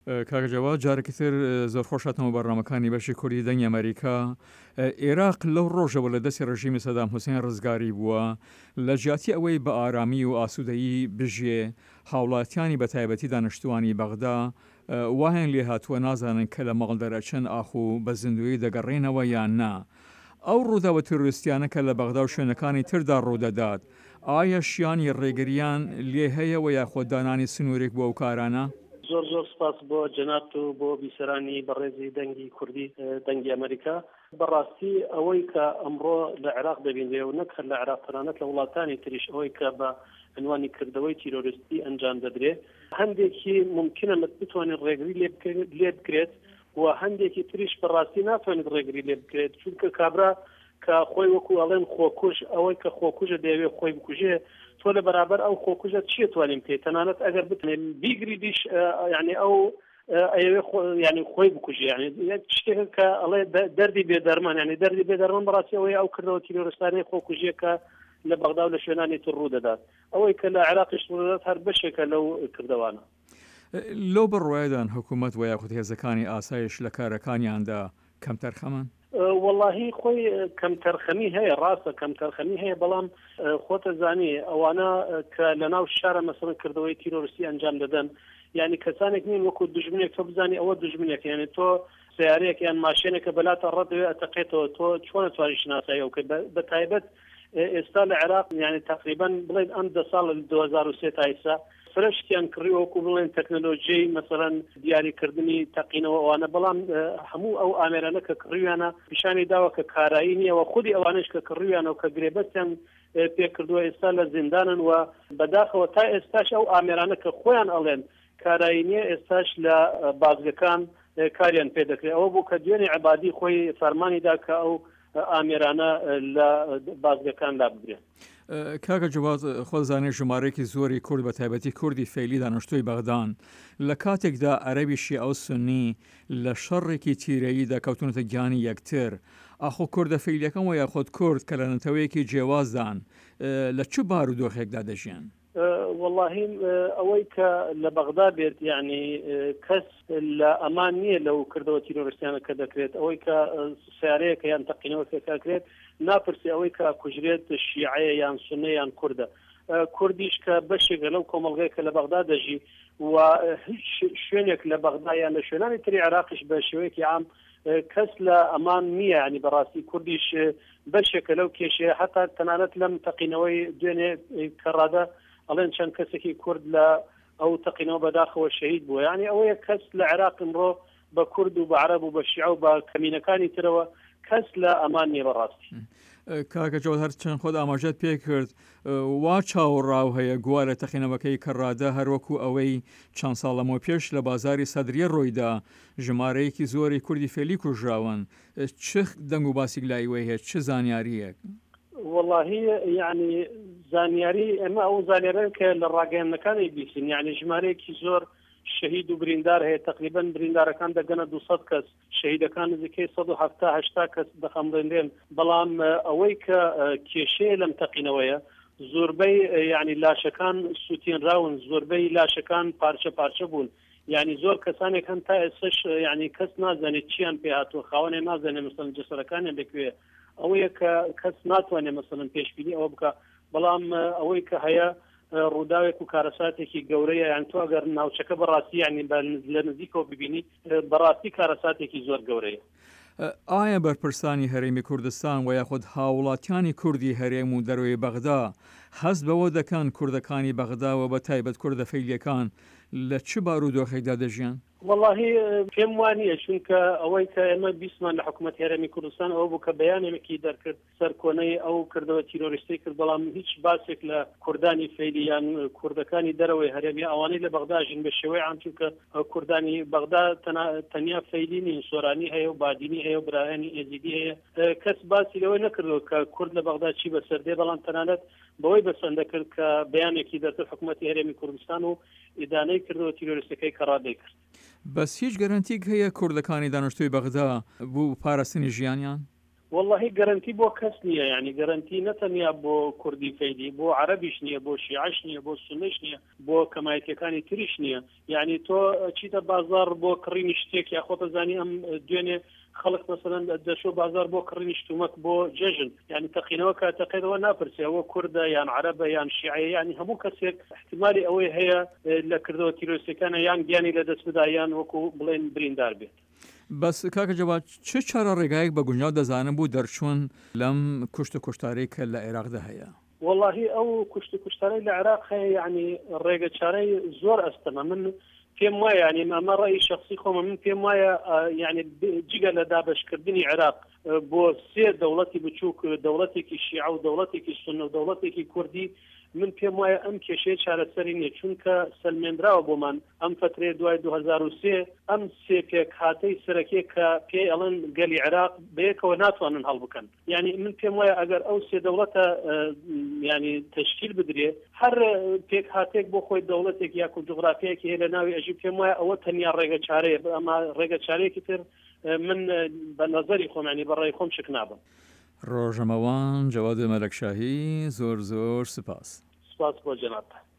کاکە جەواد جارێکی تر زۆر خۆشاتەوە بەڕامەکانی بەشی کوردی دەنگی ئەمریکا. عێراق لەو ڕۆژەوە لە دەستی ڕژیمی سەدام حوسێن ڕزگاری بووە لە جیاتی ئەوەی بە ئارامی و ئاسوودەیی بژێ هاوڵاتیانی بە تایبەتی دانیشتوانی بەغدا وایان لێ هاتووە نازانن کە لە ماڵ دەرەچەن ئاخو بە زیندوی دەگەڕێنەوە یان نا. ئەو ڕووداوە تروریستیانە کە لە بەغدا و شوێنەکانی تردا ڕوودەدات ئایا شیانی ڕێگریان لێ هەیەوە یاخۆ دانانی سنوورێک بۆ ئەو کارانە؟ زۆر زۆر سپاس بۆ جەناب و بۆ بیسەرانی بەڕێزی دەنگی کوردی دەنگی ئەمریکا. بەڕاستی ئەوەی کە ئەمڕۆ لە عێراق دەبینێ و نەک لە عێراق تەنانەت لە وڵاتانی تریش ئەوەی کە بە عنوانی کردەوەی تیرۆریستی ئەنجام دەدرێت هەندێکی ممکنە بتوانێت ڕێگری لێ بکرێت و هەندێکی تریش بەڕاستی ناتوانێت ڕێگری لێ بکرێت چونکە کابرا کە خۆی وەکو ئەڵێن خۆکوژ ئەوەی کە خۆکوژە دەیەوێت خۆی بکوژێ تۆ لە بەرابەر ئەو خۆکوژە چی توانیم بکەیت تەنانەت ئەگەر بتوانێت بیگری دیش یعنی ئەو یعنی خۆی بکوژێ یعنی شتێک کە ئەڵێ دەردی بێدەرمان یعنی دەردی بێدەرمان بەڕاستی ئەوەی ئەو کردەوە تیرۆریستانەی خۆکوژیە کە لە بەغدا و لە شوێنانی تر ڕوو دەدات ئەوەی کە لە عێراقیش ڕوو دەدات هەر بەشێکە لەو کردەوانە. لەو بڕوایدان حکوومەت و یاخود هێزەکانی ئاسایش لە کارەکانیاندا کەم تەرخەمان؟ واللهی خۆی کەم تەرخەمی هەیە ڕاستە کەم تەرخەمی هەیە بەڵام خۆتە زانی ئەوانە کە لە ناو شارە مەسەڵەن کردەوەی تیرۆریستی ئەنجام دەدەن یعنی کەسانێک نین وەکو دژمنێک تۆ بزانی ئەوە دژمنێک یعنی تۆ سیارەیەک یان ماشێنێکە بەلاتە ڕەدەوێت ئەتەقێتەوە تۆ چۆن توانی شناسایی ئەو کە بە تایبەت ئێستا لە عێراق یعنی تقریبا بڵێن ئەم 10 ساڵ 2003 تا ئێستا فرشتیان کڕی وەکو بڵێن تەکنۆلۆژیای مەسەڵەن دیاریکردنی تەقینەوە ئەوانە بەڵام هەموو ئەو ئامێرانە کە کڕیویانە پیشانی داوە کە کارایی نییەوە خودی ئەوانش کە کڕیویانەوە کە گرێبەستیان پێکردووە ئێستا لە زیندانن و بەداخەوە تا ئێستاش ئەو ئامێرانە کە خۆیان ئەڵێن کارایی نییە ئێستاش لە بازگەکان کاریان پێ دەکرێت ئەوە بوو کە دوێنێ عبادی خۆی فەرمانیدا کە ئەو ئامێرانە لە بازگەکان لا بگرێن. کاکە جواد خۆزانێ ژمارەیەکی زۆری کورد بە تایبەتی کوردی فعلی دانیشتووی بەغدان لە کاتێکدا عەرەبی شیعە و سونی لە شەڕێکی تیرەییدا کەوتونەتە گیانی یەکتر ئاخۆ کوردە فعلیەکەم و یاخۆت کورد کە لە نەتەوەیەکی جیاوازدان لە چ بارودۆخێکدا دەژیان؟ والله ئەوەی کە لە بەغدا بێت یعنی کەس لە ئەمان نییە لەو کردەوە تیرۆریستیانە کە دەکرێت ئەوەی کە سیارەیەکە یان تەقینەوە پێکاکرێت ناپرسی ئەوەی کە کوژرێت شیعەیە یان سونە یان کوردە کوردیش کە بەشێکە لەو کۆمەڵگەی کە لە بەغدا دەژی و هیچ شوێنێک لە بەغدا یان لە شوێنانی تری عێراقیش بە شێوەیەکی عام کەس لە ئەمان نییە ینی بەڕاستی کوردیش بەشێکە لەو کێشەیە حتا تەنانەت لەم تەقینەوەی دوێنێ کەڕادە ئەڵێن چەند کەسێکی کورد لە ئەو تەقینەوە بەداخەوە شەهید بووە یعنی ئەوەیە کەس لە عێراق ئەمڕۆ بە کورد و بە عەرەب و بە شیعە و بە کەمینەکانی ترەوە کەس لە ئەمان نییە بەڕاستی. کاکە جواد هەر چەند خۆت ئاماژەت پێ کرد وا چاوەڕاو هەیە گوارە تەقینەوەکەی کەڕادە هەروەکو ئەوەی چەند ساڵەمەوە پێش لە بازاری سەدریە ڕۆیدا ژمارەیەکی زۆری کوردی فێلی کوژراون چ دەنگ و باسی لایوەی هەیە چه زانیاریەک؟ والله يعني زانیاری ئەمە ئەو زانیارن کە لە ڕاگەیاندنەکانی بیسن یعنی ژمارەیەکی زۆر شەهید و بریندار هەیە تقریبا بریندارەکان دەگەنە 200 کەس شەهیدەکان نزیکەی 170 کەس دەخەمڕێنرێن بەڵام ئەوەی کە کێشەیە لەم تەقینەوەیە زۆربەی یعنی لاشەکان سووتێنراون زۆربەی لاشەکان پارچە پارچە بوون یعنی زۆر کەسانێک هەن تا ئێستش یعنی کەس نازانێت چیان پێ هاتووە خاوەنێ نازانێت مەسەڵەن جەسەرەکانیان لەکوێ ئەوەیە کە کەس ناتوانێت مەسەڵەن پێشبینی ئەوە بکە بەڵام ئەوەی کە هەیە ڕووداوێک و کارەساتێکی گەورەیە یان تۆ ئەگەر ناوچەکە بەڕاستی یعنی لە نزیکەوە ببینی بەڕاستی کارەساتێکی زۆر گەورەیە. ئایا بەرپرسانی هەرێمی کوردستان و یاخود هاوڵاتیانی کوردی هەرێم و دەروی بەغدا هەست بەوە دەکەن کوردەکانی بەغداوە بە تایبەت کوردە فەیلیەکان لە چ بارودۆخێکدا دەژیان؟ والله پێم وانییە چونکە ئەوەی کە ئێمە بیسمان لە حکوومەت هەرێمی کوردستان ئەوە بوو کە بەیانێکی دەرکرد سەرکۆنەی ئەو کردەوە تیرۆریستی کرد بەڵام هیچ باسێک لە کوردانی فەیلی یان کوردەکانی دەرەوەی هەرێمی ئەوانەی لە بەغداژین بە شێوەی عام چونکە کوردانی بەغدا تەنیا فەیلی نین سۆرانی هەیە و بادینی هەیە و برایانی ئێزیدی هەیە کەس باسی لەوەی نەکردەوە کە کورد لە بەغدا چی بەسەردێ بەڵام تەنانەت بەوەی بەسەندە کرد کە بەیانێکی دەرکرد حکوومەتی هەرێمی کوردستان و ئیدانەی کردەوە تیرۆریستەکەی کە ڕادەی کرد. بەس هیچ گەرانتیک هەیە کوردەکانی دانیشتووی بەغدا بوو پاراستنی ژیانیان؟ والله گەرنتی بۆ کەس نییە، ینی گەرنتی نەتەنیا بۆ کوردی فەیدی، بۆ عەرەبیش نییە، بۆ شیعەش نییە، بۆ سوننیش نییە، بۆ کەمایەتیەکانی تریش نییە. یعنی تۆ چیتە بازار بۆ کڕینی شتێک یا خۆتە زانی ئەم دوێنێ خەڵک مەسەلەن دەچۆ بازار بۆ کڕینی شتومەک بۆ جێژن، ینی تەقینەوە کاتەقێتەوە ناپرسێ ئەوە کوردە یان عەرەبە یان شیعەیە، ینی هەموو کەسێک احتیمالی ئەوەی هەیە لە کردەوە تیرۆریستەکانە یان گیانی لەدەست بدا یان وەکو بڵێن بریندار بێت. بەس کاکە جەواد چه چارە ڕێگایەک بە گونجاو دەزانم بوو دەرچوون لەم کوشت و کوشتارەی کە لە عێراقدا هەیە؟ والله ئەو کوشت و کوشتارەی لە عێراق هەیە، یعنی ڕێگە چارەی زۆر ئەستەمە. من پێم وایە ینی ئەمە ڕێی شخصی خۆمە، من پێم وایە یعنی جگە لە دابشکردنی عێراق بۆ سێ دەوڵەتی بچووک، دەوڵەتێکی شیعە و دەوڵەتێکی سوننە و دەوڵەتێکی کوردی، من پێم وایە ئەم کێشەیە چارەسەری نییە، چونکە سەلمێنراوە بۆمان ئەم فترێ دوای 2023 ئەم سێ پێک هاتەی سەرەکیە کە پێی ئەڵەن گەلی عێراق بەیەکەوە ناتوانن هەڵبکەن. یعنی من پێم وایە ئەگەر ئەو سێ دەوڵەتە ینی تشکیل بدرێ، هەر پێک هاتێک بۆ خۆی دەوڵەتێک یا جوغرافیەکی هەیە لە ناوی ئەژی، پێم وایە ئەوە تەنیا ڕێگە چارەیە، ئەمە ڕێگە چارەیەکی تر من بە نەزەری خۆم ینی بەڕێی خۆم شک نابم. ڕۆژەمەوان جەواد مەلەکشاهی، زۆر زۆر سپاس. سپاس بۆ جەناب.